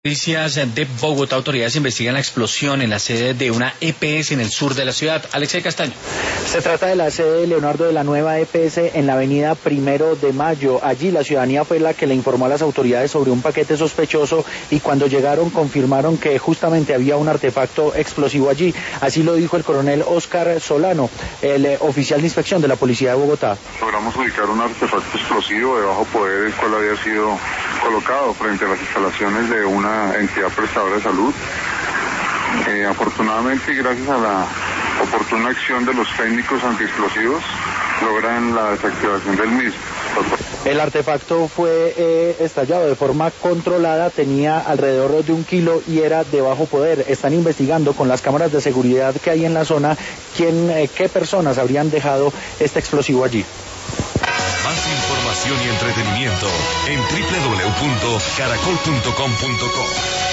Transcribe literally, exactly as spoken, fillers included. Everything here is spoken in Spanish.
Noticias de Bogotá, autoridades investigan la explosión en la sede de una E P S en el sur de la ciudad. Alexei Castaño. Se trata de la sede de Leonardo de la nueva E P S en la avenida Primero de Mayo. Allí la ciudadanía fue la que le informó a las autoridades sobre un paquete sospechoso y cuando llegaron confirmaron que justamente había un artefacto explosivo allí. Así lo dijo el coronel Oscar Solano, el eh, oficial de inspección de la Policía de Bogotá. Logramos ubicar un artefacto explosivo de bajo poder, el cual había sido colocado frente a las instalaciones de una entidad prestadora de salud. Eh, afortunadamente y gracias a la oportuna acción de los técnicos antiexplosivos logran la desactivación del mismo. El artefacto fue eh, estallado de forma controlada, tenía alrededor de un kilo y era de bajo poder. Están investigando con las cámaras de seguridad que hay en la zona quién, eh, qué personas habrían dejado este explosivo allí. Más información y entretenimiento en doble u doble u doble u punto caracol punto com punto co.